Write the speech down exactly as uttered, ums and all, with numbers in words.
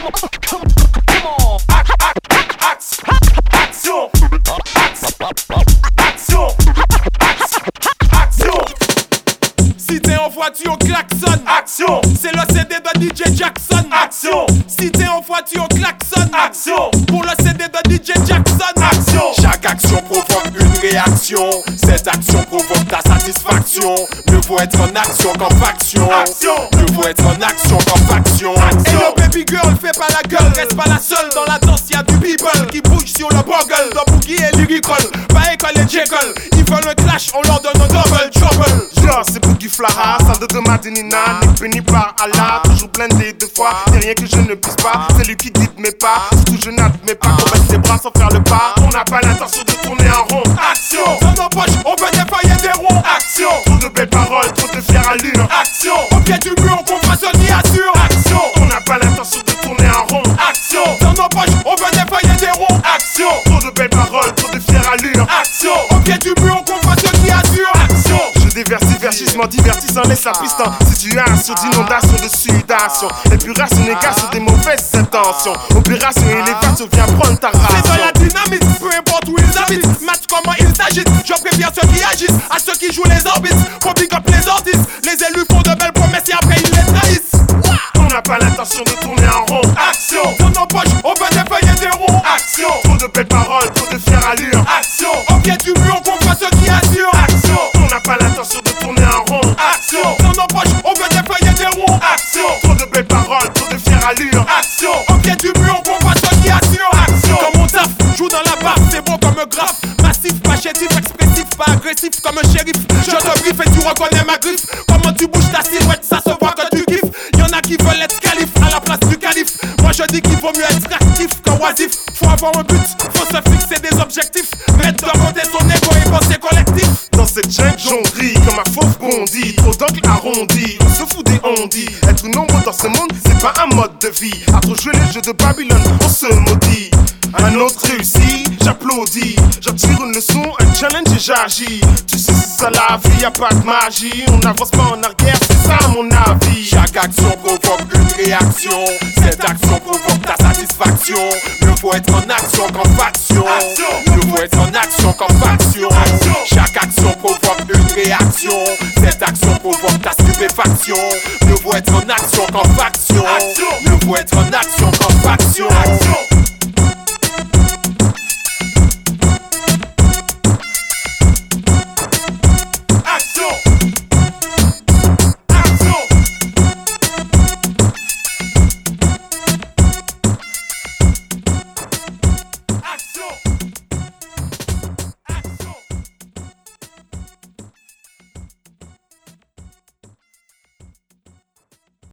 Action. Action. Action. Si t'es en voiture, klaxon. Action. C'est le C D de D J Jackson. Action. Si t'es en voiture, klaxon. Action. Pour le C D de D J Jackson. Action. Chaque action provoque une réaction. Cette action provoque ta satisfaction. Mieux vaut être en action qu'en faction. Action. Mieux vaut être en action qu'en faction. Action. Et le baby girl, fais pas la gueule. Reste pas la seule dans la danse, y'a du people qui bouge sur le bogle. Dans Boogie et Lyrical, pas école et Jekyll. Ils veulent un clash, on leur donne un double trouble. Yo, c'est Boogie Flara, salle de Madinina, ni béni par Allah, toujours blindé de foi. Y'a rien que je ne puisse pas, c'est lui qui guide mes pas. Surtout je n'admets pas qu'on baisse ses bras sans faire le pas. On n'a pas l'intention de tourner en rond. Action. Dans nos poches, on veut défailler des ronds. Action. Trop de belles paroles, trop de fière allure. Action. Au pied du mur, on fasse une assure. Action. On n'a pas l'intention de tourner en rond. Action. Dans nos poches, on veut défailler des ronds. Action. Trop de belles paroles, trop de fière allure. Action. Au pied du mur, on fasse une assure. Action. Je déverse divertissement, divertissant, laisse la piste en situation d'inondation, de sudation. Épuration, négation des mauvaises intentions. Opération, élévation, viens prendre ta ration. C'est dans la dynamique, peu importe où ils habitent. Match comment ils s'agitent. Je préviens ceux qui agissent, à ceux qui jouent les orbites. Faut pick up les artistes. Les élus font de belles promesses et après ils les trahissent. On n'a pas l'intention de tourner en rond. Action. Dans nos poches, on veut défailler des ronds. Action. Trop de belles paroles, trop de fière allure. Action. Au pied du mur, qu'on fasse ceux qui assurent. Action. On n'a pas l'intention de tourner en rond. Action. Dans nos poches, on veut défailler des ronds. Action. Trop de belles paroles, trop de fière allure. Action. Au pied du mur, qu'on fasse ceux qui assurent. Action. Comme on taffe, joue dans la barre, c'est bon comme un graphe. Massif, pas chétif, expressif, pas agressif comme un shérif. Je te brief et tu reconnais ma griffe. Comment tu bouges ta silhouette, ça se voit que tu kiffes. Y'en a qui veulent être calife à la place du calife. Moi je dis qu'il vaut mieux être actif que oisif. Faut avoir un but, faut se fixer des objectifs. Mettre de côté son égo et penser collectif. Dans cette jungle, j'ondris comme un fauve bondi. Trop d'angles arrondis, on se fout des ondis. Être nombreux dans ce monde, c'est pas un mode de vie. À trop jouer les jeux de Babylone, on se maudit. Un autre réussi, j'applaudis. J'en tire une leçon, un challenge et j'agis. Tu sais, c'est ça la vie, y'a pas de magie. On n'avance pas en arrière, c'est ça mon avis. Chaque action provoque une réaction. Cette action provoque ta satisfaction. Mieux faut être en action qu'en faction. Mieux faut être en action qu'en faction. Chaque action provoque une réaction. Cette action provoque ta stupéfaction. Mieux faut être en action qu'en faction.